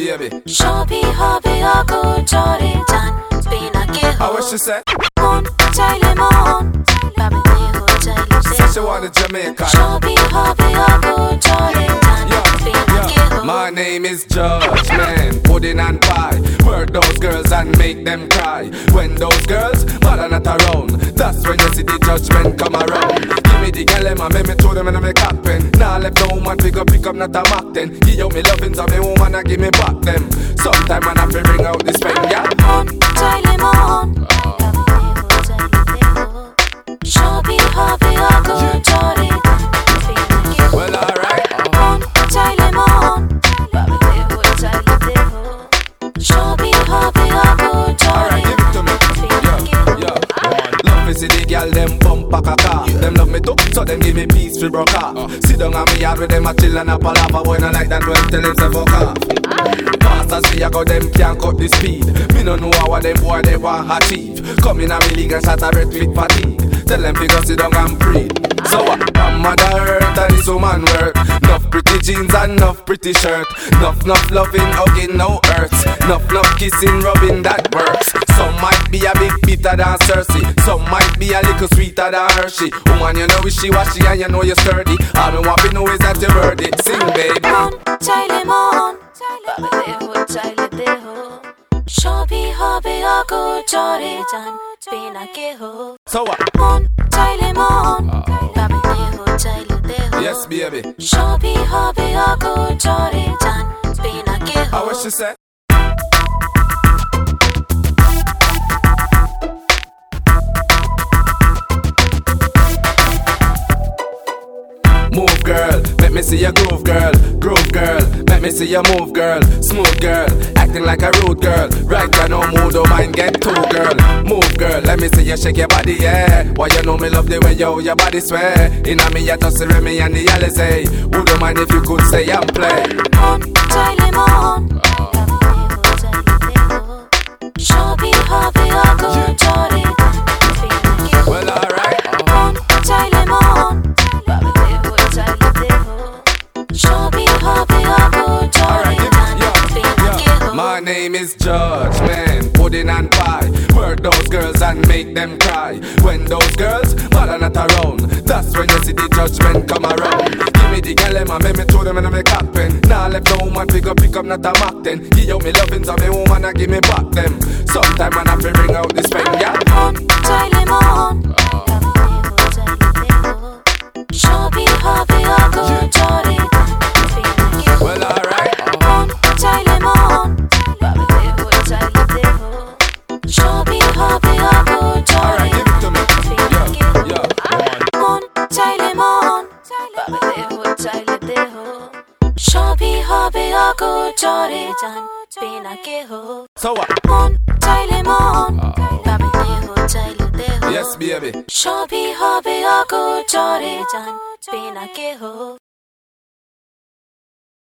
baby. Shobi hobi aku chori jan bina ke ho. How what she say? Mon chale mon baby de ho chale se. Say she want a Jamaican. Shobi hobi aku chori jan bina ke ho. My name is Judge, man, pudding and pie. Work those girls and make them cry. When those girls, but are not around, that's when you see the judgment come around. Give me the girl, and make me throw them in my copping. Now left no woman pick up not a mock then. Give you me loving, so me woman and give me back them. Sometime man I fi bring out this pen, yeah. Mon chale mon Shobi hobi aku chori bina ke ho. Well, alright. Mon chale mon baby de ho chale de ho. Shobi hobi aku chori. Alright, give it to me. Yeah. Love me see the girl them bump a car. Them love me too, so them give me peace for broke off. Sit down on me yard with them a chill and a palava. Boy not like that when tell them say fuck off. Fast as we a go, them can't cut the speed. Me no know how them boy they want achieve. Come in a me league and shot a red fit fatigue. Tell them figure sit down and breathe. So what? Mother earth and this woman work. Enough pretty jeans and enough pretty shirt. Enough loving, hugging, no hurts. Enough kissing, rubbing, that works. Some might be a bit bitter than Cersei. Some might be a little sweeter than Hershey. Woman, you know wishy-washy and you know you're sturdy. All me want to know is that you heard it. Sing, baby. Mon chale mon baby de ho chale de ho. Shobi hobi aku chori jan bina ke ho. So what? Mon chale mon baby de ho chale de ho. Yes, baby. Shobi hobi aku chori jan bina ke ho. How what she say? Move girl, make me see your groove girl. Groove girl, make me see your move girl. Smooth girl, acting like a rude girl. Right now no mood, don't mind get two girl. Move girl, let me see you shake your body, yeah. Why you know me love the way your body sway. Inna me ya toss Remy and the Alizé. Who don't mind if you could stay and play. Mon chale mon baby de ho chale de ho. Shobi hobi aku chori bina ke ho. Well, alright. Mon chale mon baby de ho chale de ho. Shobi hobi aku chori jan bina ke ho. My name is Judge, man, pudding and pie. Work those girls and make them cry. When those girls, but are not around, that's when you see the judgment come around. Give me the girl, and make me throw them in my copping. Now left no woman pick up not a mock then. Give you me loving, so me woman and give me back them. Sometime man I fi bring out this pen, yeah. Mon chale mon baby de ho chale de ho. Shobi hobi aku chori bina ke ho. Well, alright. Mon chale mon baby de ho chale de ho. Shobi hobi aku chori Alright, give it to me. bina ke ho. Yeah. Mon chale mon baby de ho chale de ho. Shobi hobi aku chori jan bina ke ho. So what? Mon chale mon baby de ho chale de ho. Yes, baby. Shobi hobi aku chori jan bina ke ho.